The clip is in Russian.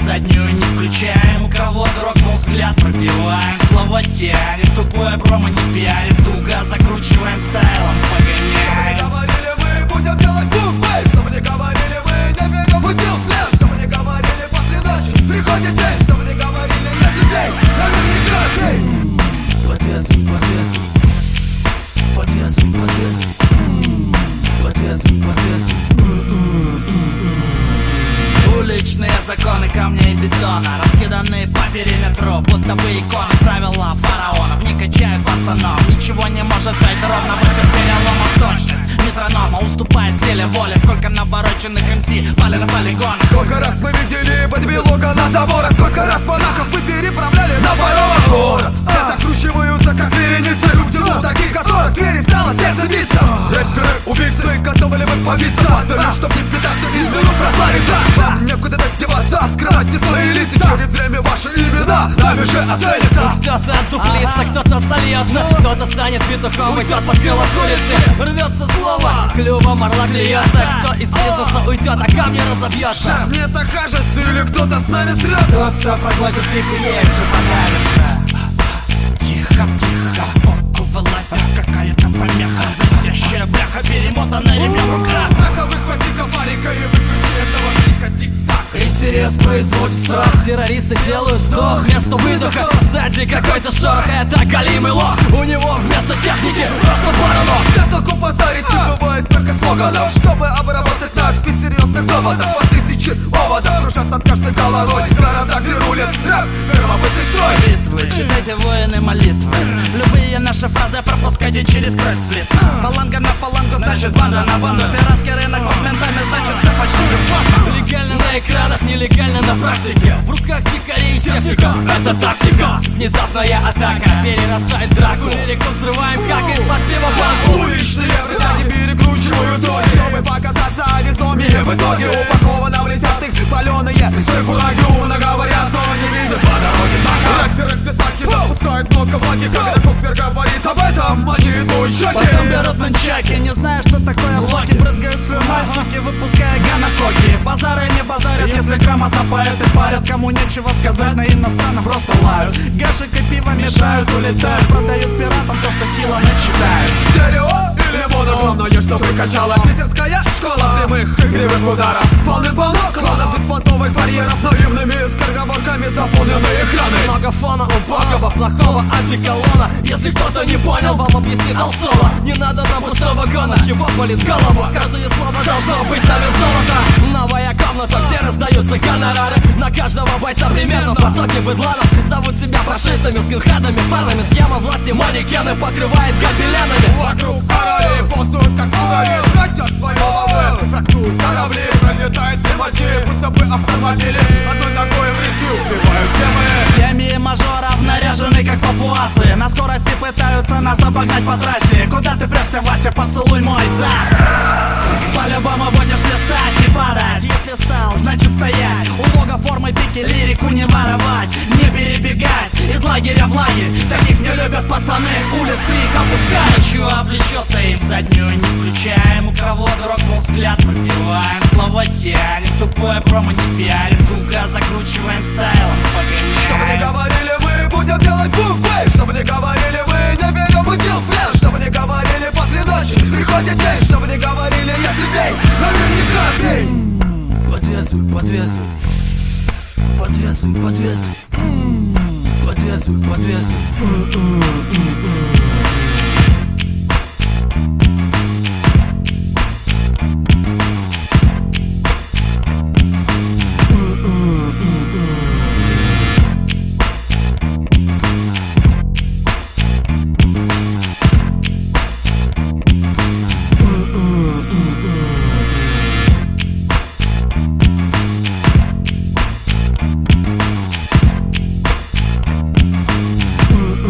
заднюю не включаем. У кого дрогнул взгляд, пробиваем. Слово тянет, тупое промо не пиарит. Туго закручиваем стайлом, погоняем. Что бы не говорили вы, будем делать бум-бэй. Что бы не говорили вы, не берем в дел флеш. Что бы не говорили после ночи, приходит день. Что бы не говорили, если бей, наверняка бей. Подвесу, подвесу, подвесу, подвесу, подвесу, подвесу. Уличные законы камня и бетона раскиданы по периметру, будто бы иконы. Правила фараонов не качают пацанов. Ничего не может быть ровно, без переломов. Точность метронома уступает силе воли. Сколько навороченных МС пали на полигон. Сколько раз мы видели подбелога на заборах. Сколько раз монахов мы переправляли на паромах. Город, все закручиваются как вереницы. Люди, у таких которых перестало сердце биться. Рэперы, убийцы, готовы ли вы побиться? Подали, чтоб не питаться и в миру прославиться. Вам некуда деваться, открывайте свои лица. Через время ваши имена нами же оценятся. Кто-то отдуплится, кто-то сольется, кто-то станет петухом, уйдет под крыло курицы. Рвется слово, клювом орла клюется. Кто из бизнеса уйдет, а камни разобьется. Шеф, мне так кажется, или кто-то с нами срется. Тот, кто проглотит ей же понравится. Тихо, тихо, сбоку вылазит какая-то помеха. Блестящая бляха, перемотанная ремнем в руках. Бляха, выхвати коварика и выключи этого психотипа. Интерес производит страх. Террористы делают вздох вместо выдоха. Сзади какой-то шорох, это галимый лох. У него вместо техники просто паранок. Для толку позарить не бывает столько слоганов. Чтобы обработать нас без серьезных доводов. По тысяче поводов кружат над каждой головой. Города, где рулит рэп, первобытный строй. Битвы, читайте воины молитвы. Любые наши фразы пропускайте через кровь свет. Фаланга на фалангу, значит банда на банду. Пиратский рынок моментами, значит все почти бесплатно. Легально на экранах, нелегально на практике. В руках дикарей и техника, это тактика. Внезапная атака перерастает в драку. Лирику взрываем, как из-под пива банку. Уличные бродяги перекручивают ноги, чтобы показаться весомее. В итоге упаковано в лисятых паленые циркулаги. Умно говорят, но не видят по дороге знака. Рэперы в писарке запускают много влаги. Когда Купер говорит об этом, они идут в шоке. Потом берут нунчаки, не зная, что такое блоки. Брызгают слюной, суки, выпуская ганакоки. Базары не базарят, если грамотно поэты парят. Кому нечего сказать, на иностранном просто лают. Гашек и пиво мешают, улетают. Продают пиратам то, что хило начитают. Стерео или моно, главное, чтобы качало. Питерская школа прямых игривых ударов. Полно клонов беспонтовых барьеров. Наивными скороговорками заполнены экраны. Много фона, убогого, плохого антиколона. Если кто-то не понял, вам объяснит Алсола. Не надо нам пустого гона, с чего болит голова. Каждое слово должно быть на вес золота. Новая комната, где раздаются гонорары. На каждого бойца примерно по сотне быдланов. Зовут себя фашистами, скинхедами, фанами. Схема власти, манекены покрывает гобеленами. Вокруг короли ползут, как муравьи. Тратят свои головы, трактуют корабли. Пролетают мимо дней, будто бы автомобили. Одной ногой в ритме убивают темы. Семьи мажоров наряжены как папуасы. На скорости пытаются нас обогнать по трассе. Куда ты прешься, Вася, поцелуй мой зад. По-любому будешь листать, не падать. Если стал, значит стоять. У лога формы пики, лирику не воровать. Не перебегать из лагеря в лагерь. Таких не любят пацаны, улицы их опускают. Плечо об плечо стоим, заднюю не включаем. У кого дрогнул взгляд, пробиваем. Слово тянет, тупое промо не пиарим. Туго закручиваем стайлом, погоняем. Что бы ни говорили вы, будем делать бум-бэй. Что бы ни говорили вы, не берем в дел флеш. Что бы ни говорили после ночи, приходит день. Что бы ни говорили, если бей, наверняка бей. Подвесуй, подвесуй, подвесуй, подвесуй, подвесуй, подвесуй.